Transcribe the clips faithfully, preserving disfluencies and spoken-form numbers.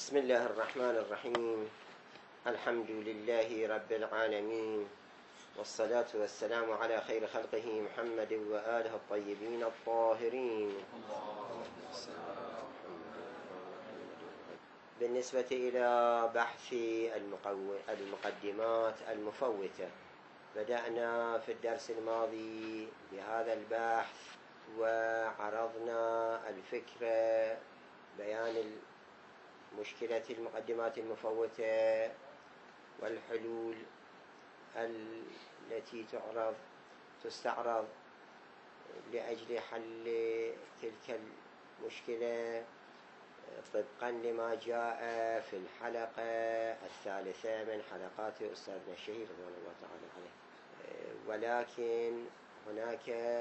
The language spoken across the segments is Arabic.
بسم الله الرحمن الرحيم. الحمد لله رب العالمين، والصلاة والسلام على خير خلقه محمد وآله الطيبين الطاهرين. بالنسبة إلى بحث المقدمات المفوتة، بدأنا في الدرس الماضي بهذا البحث وعرضنا الفكرة بيان مشكلة المقدمات المفوتة والحلول التي تعرض تستعرض لأجل حل تلك المشكلة طبقا لما جاء في الحلقة الثالثة من حلقات أستاذنا الشهير رضوان الله تعالى عليه. ولكن هناك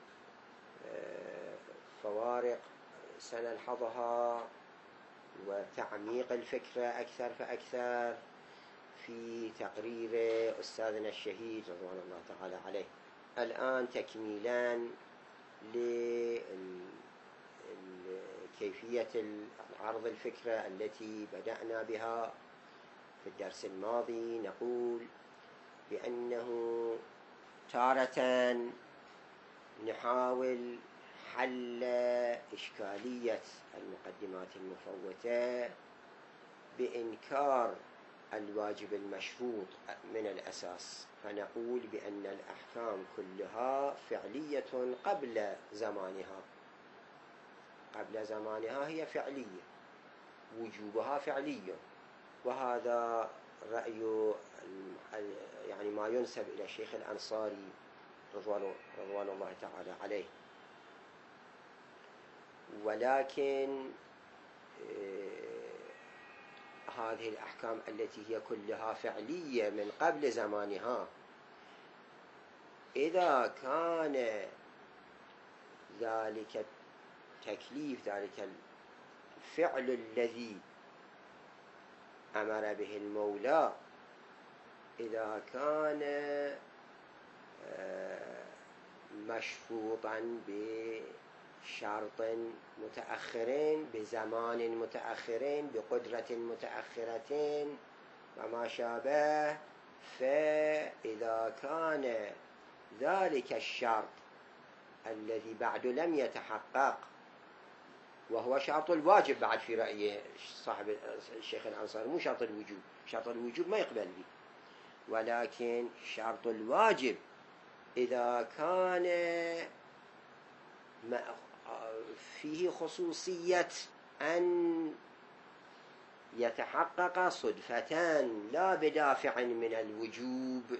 فوارق سنلحظها وتعميق الفكرة أكثر فأكثر في تقرير أستاذنا الشهيد رضوان الله تعالى عليه. الآن تكميلا لكيفية عرض الفكرة التي بدأنا بها في الدرس الماضي، نقول بأنه تارة نحاول حل إشكالية المقدمات المفوتة بإنكار الواجب المشروط من الأساس، فنقول بأن الأحكام كلها فعلية قبل زمانها. قبل زمانها هي فعلية، وجوبها فعلي، وهذا رأي يعني ما ينسب إلى الشيخ الأنصاري رضوان, رضوان الله تعالى عليه. ولكن هذه الأحكام التي هي كلها فعلية من قبل زمانها، إذا كان ذلك التكليف، ذلك الفعل الذي أمر به المولى، إذا كان مشروطا بشرط متأخرين، بزمان متأخرين، بقدرة متأخرة وما شابه، فإذا كان ذلك الشرط الذي بعد لم يتحقق، وهو شرط الواجب بعد في رأي صاحب الشيخ الأنصاري، مو شرط الوجوب، شرط الوجوب ما يقبل به، ولكن شرط الواجب إذا كان فيه خصوصية أن يتحقق صدفة لا بدافع من الوجوب،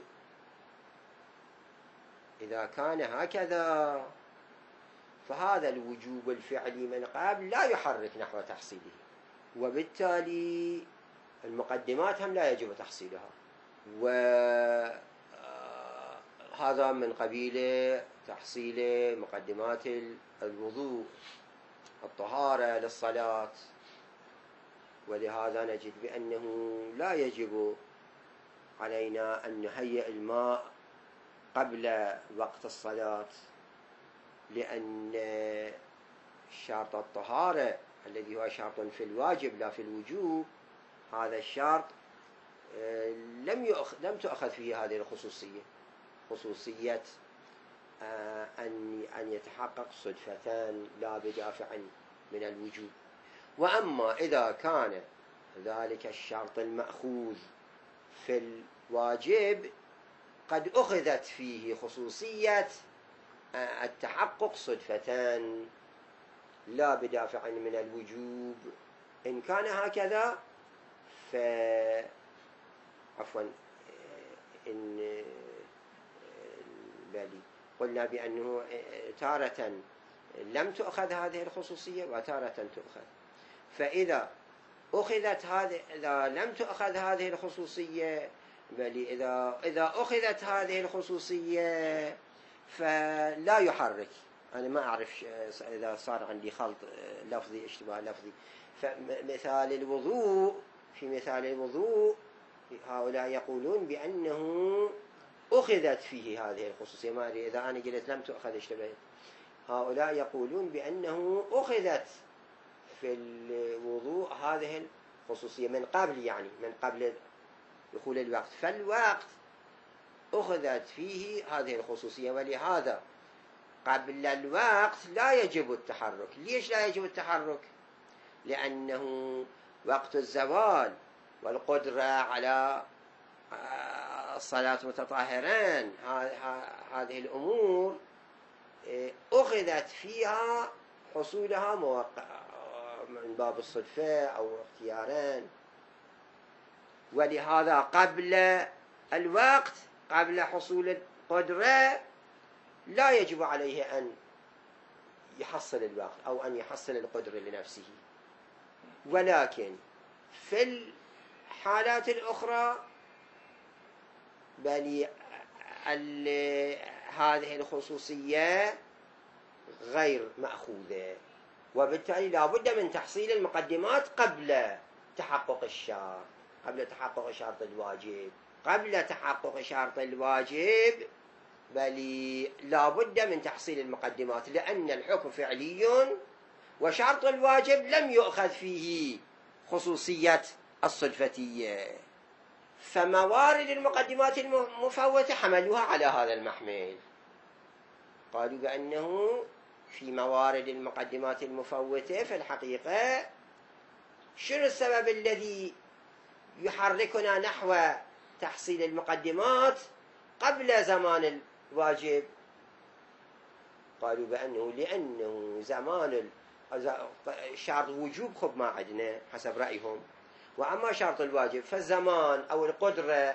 إذا كان هكذا فهذا الوجوب الفعلي من قبل لا يحرك نحو تحصيله، وبالتالي المقدمات هم لا يجب تحصيلها. وهذا من قبيل تحصيل مقدمات الوضوء، الطهارة للصلاة. ولهذا نجد بأنه لا يجب علينا أن نهيئ الماء قبل وقت الصلاة، لأن شرط الطهارة الذي هو شرط في الواجب لا في الوجوب، هذا الشرط لم يؤخذ لم تؤخذ فيه هذه الخصوصية، خصوصية أن أن يتحقق صدفة لا بدافع من الوجوب. وأما إذا كان ذلك الشرط المأخوذ في الواجب قد أخذت فيه خصوصية التحقق صدفة لا بدافع من الوجوب، إن كان هكذا ف عفوا إن بالي قلنا بأنه تارة لم تؤخذ هذه الخصوصية وتارة تؤخذ. فإذا أخذت هذه، إذا لم تؤخذ هذه الخصوصية، بل إذا إذا أخذت هذه الخصوصية فلا يحرك. أنا ما أعرف إذا صار عندي خلط لفظي، اشتباه لفظي. فمثال الوضوء، في مثال الوضوء هؤلاء يقولون بأنه أخذت فيه هذه الخصوصية. ما أدري إذا أنا قلت لم تؤخذ اشتبهت. هؤلاء يقولون بأنه أخذت في الوضوء هذه الخصوصية من قبل، يعني من قبل دخول الوقت، فالوقت أخذت فيه هذه الخصوصية، ولهذا قبل الوقت لا يجب التحرك. ليش لا يجب التحرك؟ لأنه وقت الزوال والقدرة على الصلاة متطهرين، هذه الأمور أخذت فيها حصولها من باب الصدفة أو اختيارين، ولهذا قبل الوقت، قبل حصول القدرة، لا يجب عليه أن يحصل الوقت أو أن يحصل القدرة لنفسه. ولكن في الحالات الأخرى بل هذه الخصوصية غير مأخوذة، وبالتالي لا بد من تحصيل المقدمات قبل تحقق الشرط، قبل تحقق شرط الواجب. قبل تحقق شرط الواجب بل لا بد من تحصيل المقدمات، لأن الحكم فعلي وشرط الواجب لم يؤخذ فيه خصوصية الصدفتية، فموارد المقدمات المفوتة حملوها على هذا المحمل. قالوا بأنه في موارد المقدمات المفوتة في الحقيقة شنو السبب الذي يحركنا نحو تحصيل المقدمات قبل زمان الواجب؟ قالوا بأنه لأنه زمان شرط الوجوب خب ما عندنا حسب رأيهم، وأما شرط الواجب فالزمان أو القدرة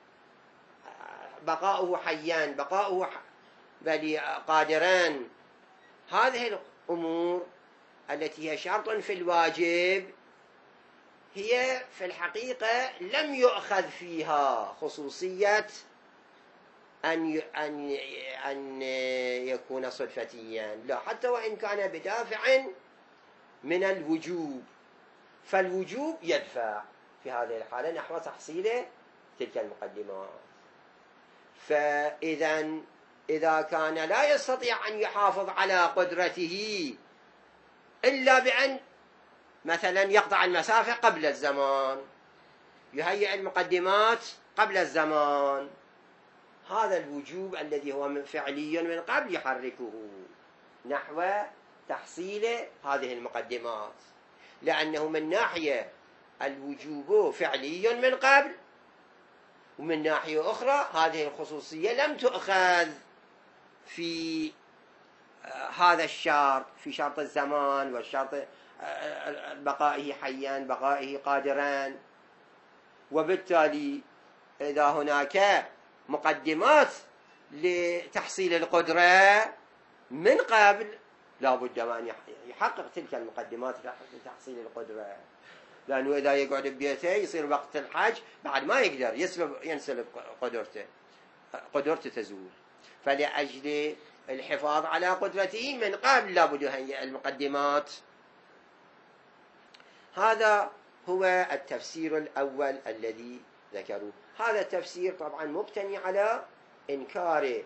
بقاؤه حيان، بقاؤه بل قادران. هذه الأمور التي هي شرط في الواجب هي في الحقيقة لم يؤخذ فيها خصوصية أن أن أن يكون صدفتيا، لا، حتى وإن كان بدافع من الوجوب، فالوجوب يدفع في هذه الحالة نحو تحصيل تلك المقدمات. فإذا إذا كان لا يستطيع أن يحافظ على قدرته إلا بأن مثلا يقطع المسافة قبل الزمان، يهيئ المقدمات قبل الزمان، هذا الوجوب الذي هو فعلي من قبل يحركه نحو تحصيل هذه المقدمات، لأنه من ناحية الوجوب فعلي من قبل، ومن ناحية أخرى هذه الخصوصية لم تؤخذ في هذا الشرط، في شرط الزمان والشرط بقائه حيان، بقائه قادران. وبالتالي إذا هناك مقدمات لتحصيل القدرة من قبل لا بد من يحقق تلك المقدمات لتحصيل القدرة، لأنه إذا يقعد ببيته يصير وقت الحج بعد ما يقدر يسلب ينسلب قدرته، قدرته تزول. فلأجل الحفاظ على قدرته من قبل لا بد يهيئ المقدمات. هذا هو التفسير الأول الذي ذكروه. هذا التفسير طبعا مبتني على إنكار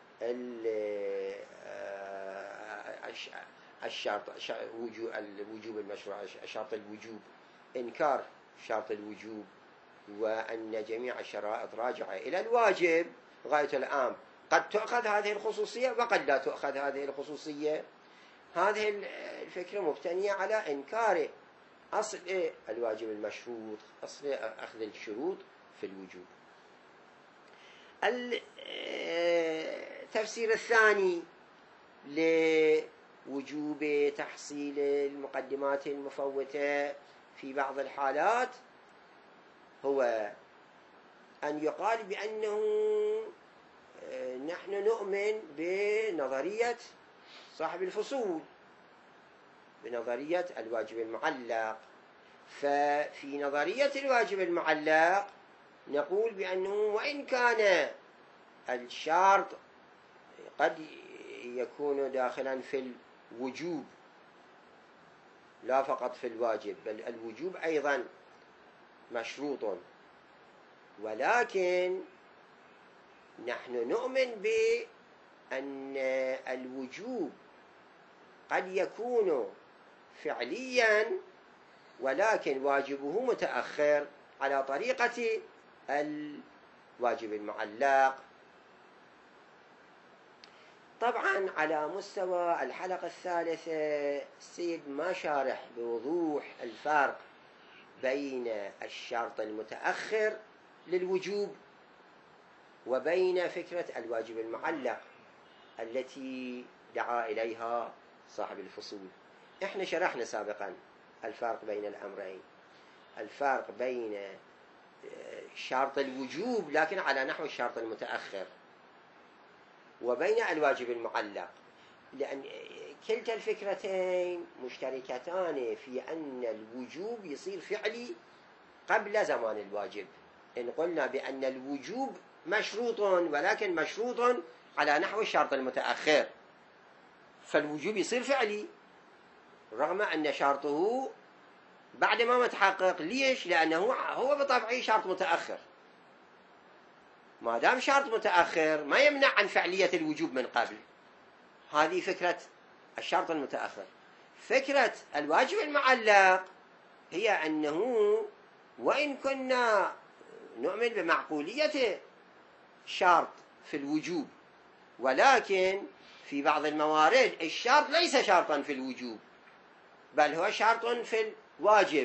الشرط الوجوب المشروع، شرط الوجوب، إنكار شرط الوجوب، وأن جميع الشرائط راجعة إلى الواجب غاية الأمر. قد تؤخذ هذه الخصوصية وقد لا تؤخذ هذه الخصوصية. هذه الفكرة مبتنية على إنكار أصل الواجب المشروط، أصل أخذ الشروط في الوجوب. التفسير الثاني لوجوب تحصيل المقدمات المفوتة في بعض الحالات هو أن يقال بأنه نحن نؤمن بنظرية صاحب الفصول، بنظرية الواجب المعلق. ففي نظرية الواجب المعلق نقول بأنه وإن كان الشرط قد يكون داخلا في الوجوب لا فقط في الواجب، بل الوجوب أيضا مشروط، ولكن نحن نؤمن بأن الوجوب قد يكون فعليا ولكن واجبه متأخر على طريقة الواجب المعلق. طبعا على مستوى الحلقة الثالثة السيد ما شارح بوضوح الفرق بين الشرط المتأخر للوجوب وبين فكرة الواجب المعلق التي دعا إليها صاحب الفصول. احنا شرحنا سابقا الفرق بين الأمرين، الفرق بين شرط الوجوب لكن على نحو الشرط المتأخر وبين الواجب المعلق، لأن كلتا الفكرتين مشتركتان في أن الوجوب يصير فعلي قبل زمان الواجب. إن قلنا بأن الوجوب مشروط ولكن مشروط على نحو الشرط المتأخر، فالوجوب يصير فعلي رغم أن شرطه بعد ما متحقق. ليش؟ لأنه هو بطبعه شرط متأخر. ما دام شرط متأخر ما يمنع عن فعلية الوجوب من قبل. هذه فكرة الشرط المتأخر. فكرة الواجب المعلق هي أنه وإن كنا نؤمن بمعقولية شرط في الوجوب، ولكن في بعض الموارد الشرط ليس شرطا في الوجوب بل هو شرط في الواجب،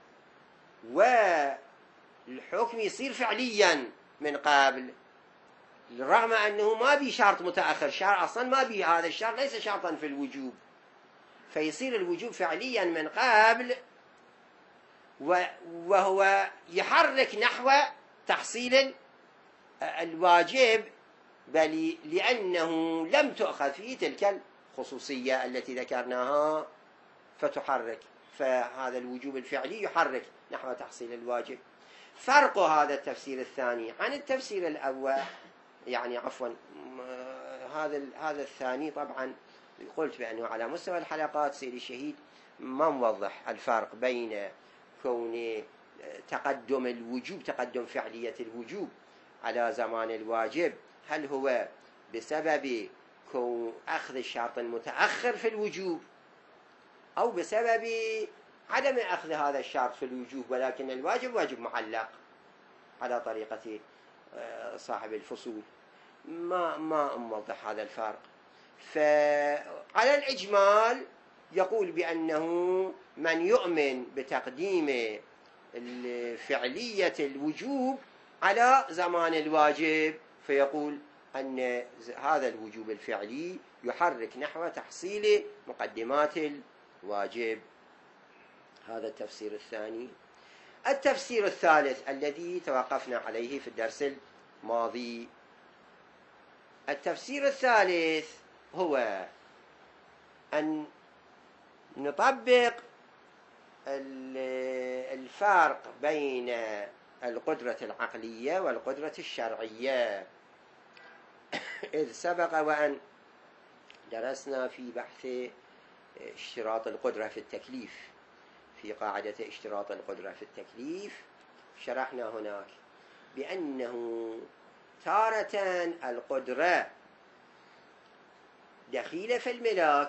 والحكم يصير فعليا من قبل رغم أنه ما بي شرط متأخر. شرط أصلا ما بي، هذا الشرط ليس شرطا في الوجوب، فيصير الوجوب فعليا من قبل وهو يحرك نحو تحصيل الواجب، بل لأنه لم تؤخذ فيه تلك الخصوصية التي ذكرناها فتحرك، فهذا الوجوب الفعلي يحرك نحو تحصيل الواجب. فرق هذا التفسير الثاني عن التفسير الأول، يعني عفوا هذا هذا الثاني طبعا قلت بأنه على مستوى الحلقات سيد الشهيد ما موضح الفرق بين كون تقدم الوجوب، تقدم فعلية الوجوب على زمان الواجب، هل هو بسبب كون أخذ الشرط المتأخر في الوجوب أو بسبب عدم أخذ هذا الشرط في الوجوب ولكن الواجب واجب معلق على طريقة صاحب الفصول. ما ما موضح هذا الفرق. فعلى الإجمال يقول بأنه من يؤمن بتقديم فعلية الوجوب على زمان الواجب فيقول أن هذا الوجوب الفعلي يحرك نحو تحصيل مقدمات الواجب. هذا التفسير الثاني. التفسير الثالث الذي توقفنا عليه في الدرس الماضي، التفسير الثالث هو أن نطبق الفرق بين القدرة العقلية والقدرة الشرعية، إذ سبق وأن درسنا في بحث اشتراط القدرة في التكليف في قاعدة اشتراط القدرة في التكليف شرحنا هناك بأنه تارة القدرة دخيلة في الملاك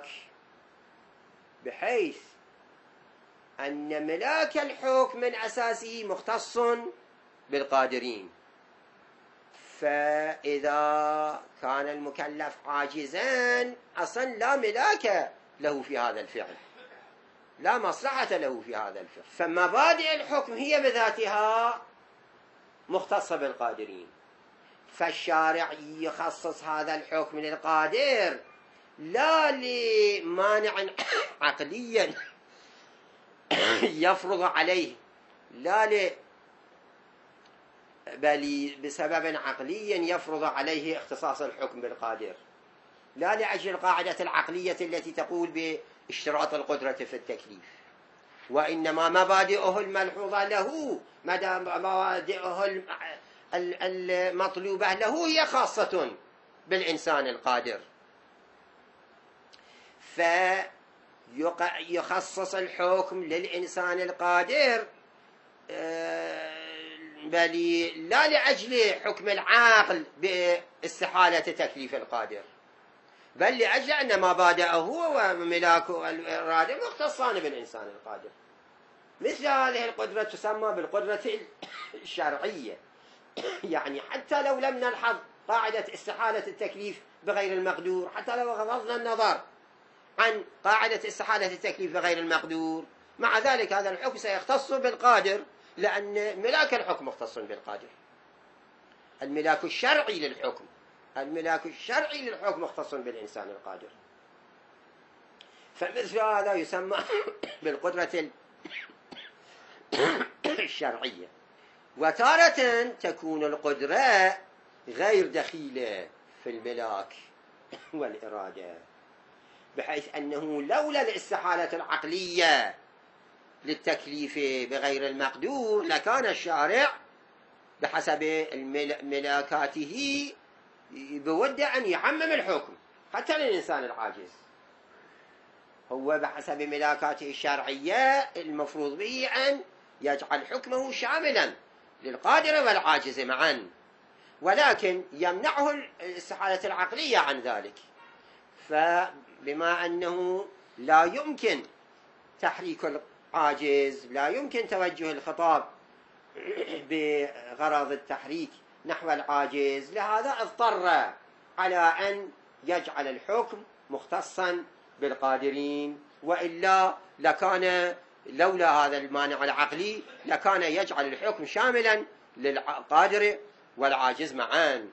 بحيث أن ملاك الحكم من أساسه مختص بالقادرين، فإذا كان المكلف عاجزا أصلا لا ملاك له في هذا الفعل، لا مصلحة له في هذا الفعل، فمبادئ الحكم هي بذاتها مختصة بالقادرين، فالشارع يخصص هذا الحكم للقادر لا لمانع عقليا يفرض عليه، لا ل بل بسبب عقلي يفرض عليه اختصاص الحكم بالقادر، لا لأجل القاعدة العقلية التي تقول باشتراط القدرة في التكليف، وإنما مبادئه الملحوظة له، مبادئه المطلوبة له هي خاصة بالإنسان القادر، فيخصص الحكم للإنسان القادر بل لا لأجل حكم العاقل باستحالة تكليف القادر، بل لأجل أن مبادئه وملاكه الإرادة مختصان بالإنسان القادر. مثل هذه القدرة تسمى بالقدرة الشرعية. يعني حتى لو لم نلحظ قاعدة استحالة التكليف بغير المقدور، حتى لو غضضنا النظر عن قاعدة استحالة التكليف بغير المقدور، مع ذلك هذا الحكم سيختص بالقادر، لأن ملاك الحكم مختص بالقادر. الملاك الشرعي للحكم الملاك الشرعي للحكم مختص بالإنسان القادر. فمثل هذا يسمى بالقدرة الشرعية. وتارة تكون القدرة غير دخيلة في الملاك والإرادة، بحيث أنه لولا الاستحالة العقلية للتكليف بغير المقدور لكان الشارع بحسب ملاكاته بود أن يعمم الحكم حتى للإنسان العاجز. هو بحسب ملاكاته الشرعية المفروض به أن يجعل حكمه شاملا للقادر والعاجز معا، ولكن يمنعه الاستحالة العقلية عن ذلك. فبما أنه لا يمكن تحريك العاجز، لا يمكن توجه الخطاب بغرض التحريك نحو العاجز، لهذا اضطر على أن يجعل الحكم مختصا بالقادرين، وإلا لكان لولا هذا المانع العقلي لكان يجعل الحكم شاملا للقادر والعاجز معا.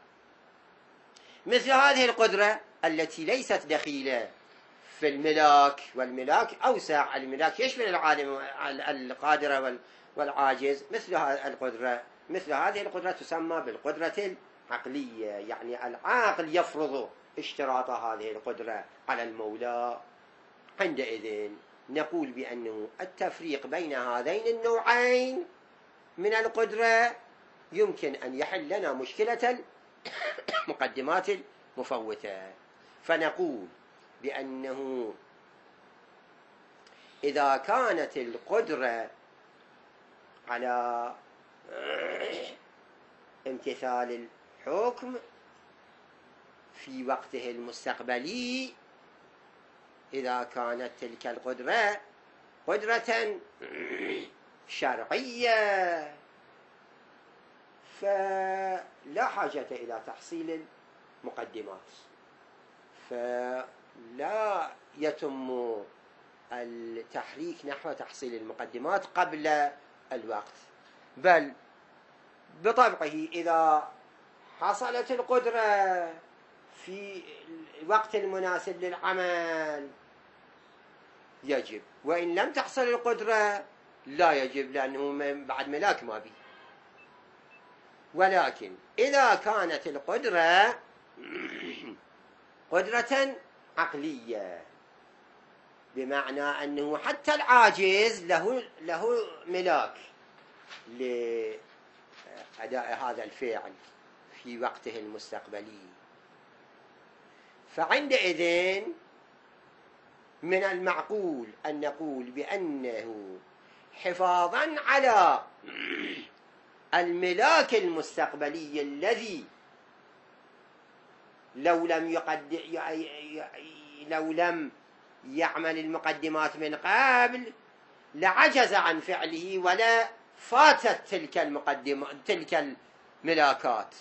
مثل هذه القدرة التي ليست دخيلة في الملاك، والملاك أوسع، الملاك يشمل العالم القادر والعاجز، مثل هذه القدرة مثل هذه القدرة تسمى بالقدرة العقلية. يعني العاقل يفرض اشتراط هذه القدرة على المولى. عندئذ نقول بأنه التفريق بين هذين النوعين من القدرة يمكن أن يحل لنا مشكلة المقدمات المفوتة. فنقول بأنه إذا كانت القدرة على امتثال الحكم في وقته المستقبلي، إذا كانت تلك القدرة قدرة شرعية، فلا حاجة إلى تحصيل المقدمات، فلا يتم التحريك نحو تحصيل المقدمات قبل الوقت، بل بطبعه إذا حصلت القدرة في الوقت المناسب للعمل يجب، وإن لم تحصل القدرة لا يجب، لأنه بعد ملاك ما بي. ولكن إذا كانت القدرة قدرة عقلية، بمعنى أنه حتى العاجز له له ملاك لأداء هذا الفعل في وقته المستقبلي، فعندئذ من المعقول أن نقول بأنه حفاظا على الملاك المستقبلي الذي لو لم يقد لو لم يعمل المقدمات من قبل لعجز عن فعله ولا فاتت تلك المقدمات تلك الملاكات.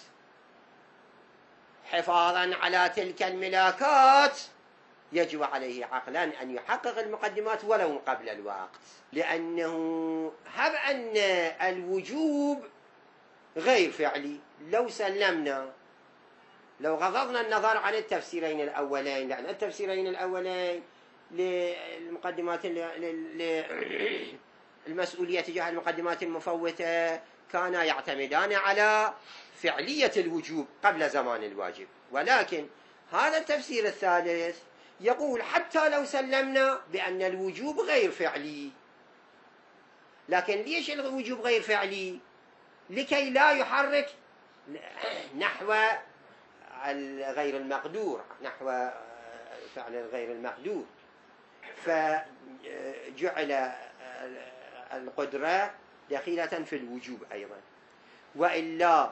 حفاظا على تلك الملاكات يجب عليه عقلا أن يحقق المقدمات ولو قبل الوقت، لأنه هب أن الوجوب غير فعلي، لو سلمنا لو غضضنا النظر عن التفسيرين الأولين، لأن التفسيرين الأولين للمقدمات المسؤولية تجاه المقدمات المفوتة كانا يعتمدان على فعلية الوجوب قبل زمان الواجب، ولكن هذا التفسير الثالث يقول حتى لو سلمنا بأن الوجوب غير فعلي، لكن ليش الوجوب غير فعلي؟ لكي لا يحرك نحو غير المقدور، نحو فعل غير المقدور، فجعل القدرة دخيلة في الوجوب أيضا. وإلا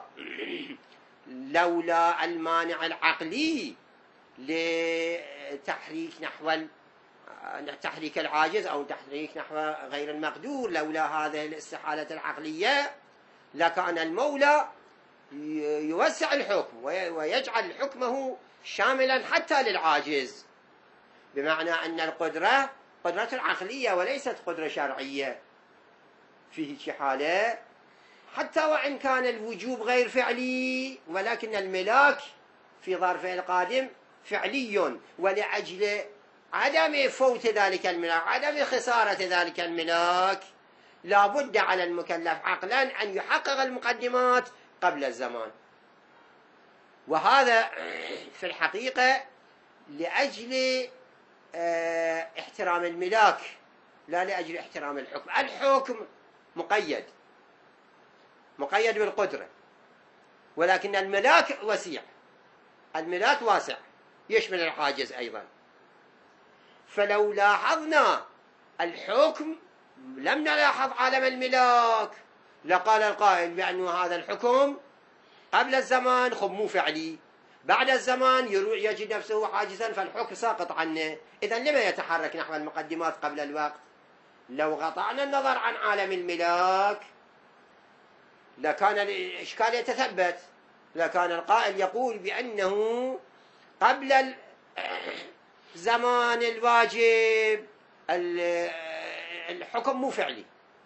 لولا المانع العقلي لتحريك نحو تحريك العاجز أو تحريك نحو غير المقدور. لولا هذه الاستحالة العقلية لكان المولى يوسع الحكم ويجعل حكمه شاملا حتى للعاجز، بمعنى أن القدرة قدرة عقلية وليست قدرة شرعية. فيه شي حالة حتى وإن كان الوجوب غير فعلي، ولكن الملاك في ظرفه القادم فعلي، ولأجل عدم فوت ذلك الملاك، عدم خسارة ذلك الملاك، لا بد على المكلف عقلا أن يحقق المقدمات قبل الزمان. وهذا في الحقيقة لأجل احترام الملاك لا لأجل احترام الحكم. الحكم مقيد مقيد بالقدرة، ولكن الملاك وسيع، الملاك واسع يشمل العاجز أيضا. فلو لاحظنا الحكم لم نلاحظ عالم الملاك، لقال القائل بأن هذا الحكم قبل الزمان خب مو فعلي، بعد الزمان يجد نفسه عاجزا فالحكم ساقط عنه. إذن لما يتحرك نحو المقدمات قبل الوقت؟ لو قطعنا النظر عن عالم الملاك لكان الإشكال يتثبت، لكان القائل يقول بأنه قبل زمان الواجب الحكم مو فعلي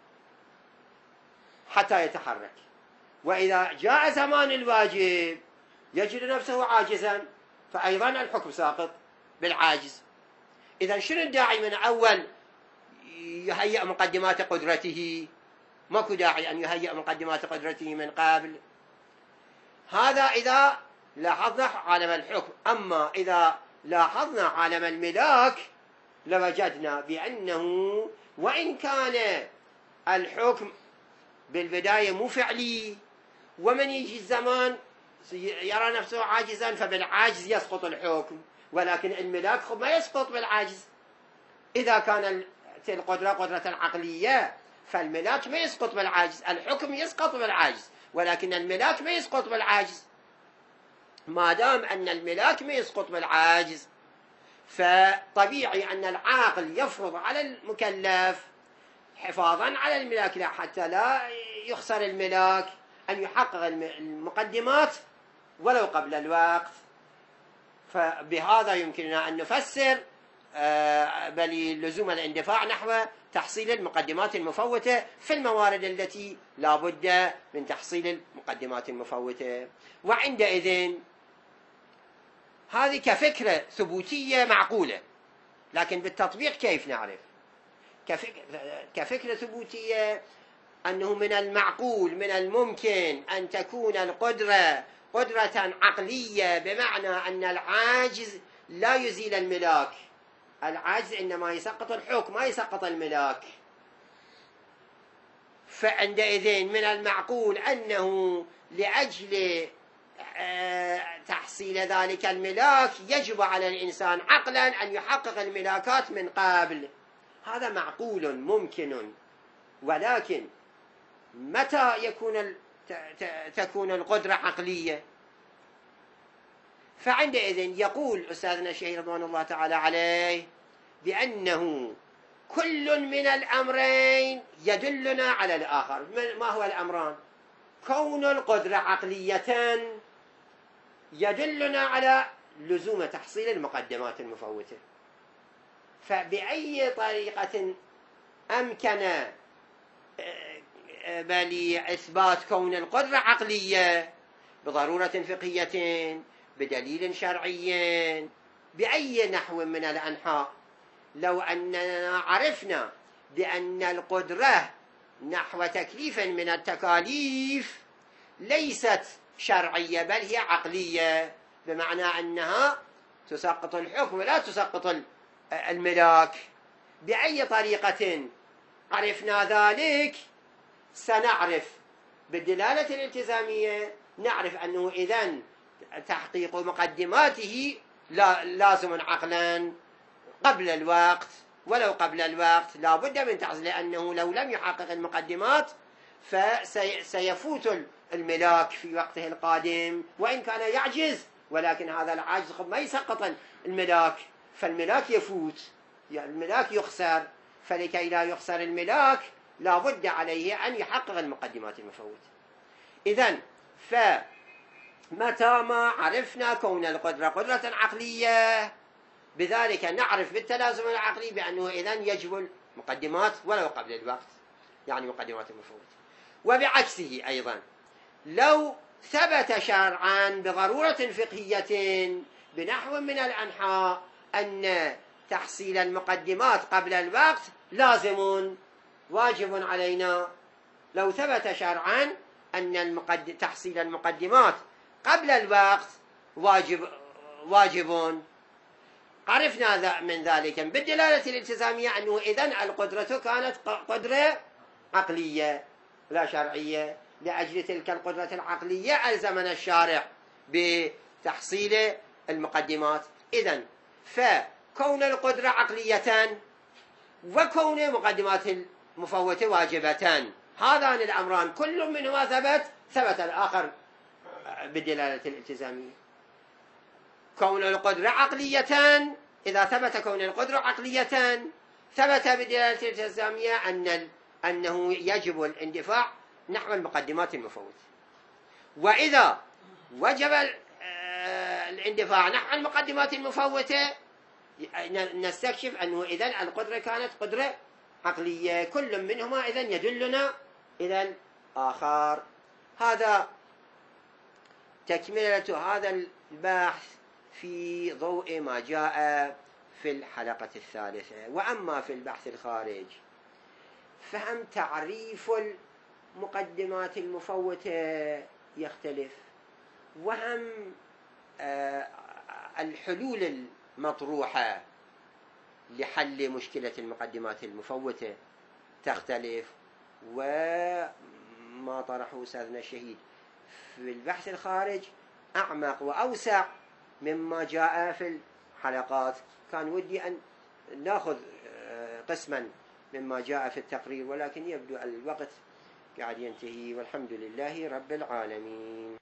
حتى يتحرك، وإذا جاء زمان الواجب يجد نفسه عاجزا فأيضا الحكم ساقط بالعاجز. إذن شنو الداعي من أول يهيئ مقدمات قدرته؟ ماكو داعي أن يهيئ مقدمات قدرته من قبل. هذا إذا لاحظنا عالم الحكم. أما إذا لاحظنا عالم الملاك لوجدنا بأنه وإن كان الحكم بالبداية مو فعلي، ومن يجي الزمان يرى نفسه عاجزا فبالعاجز يسقط الحكم، ولكن الملاك ما يسقط بالعاجز. إذا كان القدرة قدرة عقلية فالملاك ما يسقط بالعاجز، الحكم يسقط بالعاجز، ولكن الملاك ما يسقط بالعاجز. ما دام أن الملاك ما يسقط بالعاجز فطبيعي أن العاقل يفرض على المكلف حفاظا على الملاك لا حتى لا يخسر الملاك أن يحقق المقدمات ولو قبل الوقت. فبهذا يمكننا أن نفسر بل لزوم الاندفاع نحو تحصيل المقدمات المفوتة في الموارد التي لا بد من تحصيل المقدمات المفوتة. وعندئذ هذه كفكرة ثبوتية معقولة، لكن بالتطبيق كيف نعرف؟ كفكرة ثبوتية أنه من المعقول من الممكن أن تكون القدرة قدرة عقلية، بمعنى أن العاجز لا يزيل الملاك، العاجز إنما يسقط الحكم ما يسقط الملاك. فعندئذ من المعقول أنه لأجل تحصيل ذلك الملاك يجب على الإنسان عقلا أن يحقق الملاكات من قبل. هذا معقول ممكن، ولكن متى يكون تكون القدرة عقلية؟ فعندئذ يقول أستاذنا الشيخ رضوان الله تعالى عليه بأنه كل من الأمرين يدلنا على الآخر. ما هو الأمران؟ كون القدرة عقلية يدلنا على لزوم تحصيل المقدمات المفوتة. فبأي طريقة أمكن بل إثبات كون القدرة عقلية بضرورة فقهية بدليل شرعي بأي نحو من الأنحاء، لو أننا عرفنا بأن القدرة نحو تكليف من التكاليف ليست شرعية بل هي عقلية، بمعنى أنها تسقط الحكم ولا تسقط الملاك، بأي طريقة عرفنا ذلك سنعرف بالدلالة الالتزامية، نعرف أنه إذن تحقيق مقدماته لازم عقلا قبل الوقت، ولو قبل الوقت لا بد من تحصيل، لأنه لو لم يحقق المقدمات فسيفوت الملاك في وقته القادم وإن كان يعجز، ولكن هذا العاجز ما يسقط الملاك، فالملاك يفوت. يعني الملاك يخسر، فلكي لا يخسر الملاك لا بد عليه أن يحقق المقدمات المفوتة. إذن فمتى ما عرفنا كون القدرة قدرة عقلية، بذلك نعرف بالتلازم العقلي بأنه إذن يجب المقدمات ولو قبل الوقت، يعني مقدمات المفوتة. وبعكسه أيضا لو ثبت شرعا بضرورة فقهية بنحو من الأنحاء أن تحصيل المقدمات قبل الوقت لازم واجب علينا، لو ثبت شرعا أن المقد... تحصيل المقدمات قبل الوقت واجب واجب عرفنا من ذلك بالدلالة الالتزامية أنه إذن القدرة كانت قدرة عقلية لا شرعية، لأجل تلك القدرة العقلية ألزمنا الشارع بتحصيل المقدمات. إذن فكون القدرة عقلية وكون مقدمات المفوتة واجبتان، هذان الأمران كل منهما ثبت ثبت الآخر بالدلالة الالتزامية. كون القدرة عقلية، إذا ثبت كون القدرة عقلية ثبت بالدلالة الالتزامية أن أنه يجب الاندفاع نحو المقدمات المفوتة. وإذا وجب الاندفاع نحو المقدمات المفوتة نستكشف أنه إذن القدرة كانت قدرة عقلية، كل منهما إذن يدلنا إلى الآخر. هذا تكملة هذا البحث في ضوء ما جاء في الحلقة الثالثة. وأما في البحث الخارج فهم تعريف المقدمات المفوتة يختلف، وهم الحلول المطروحة لحل مشكلة المقدمات المفوتة تختلف، وما طرحه أستاذنا الشهيد في البحث الخارج أعمق وأوسع مما جاء في الحلقات. كان ودي أن نأخذ قسما مما جاء في التقرير، ولكن يبدو الوقت قاعد ينتهي، والحمد لله رب العالمين.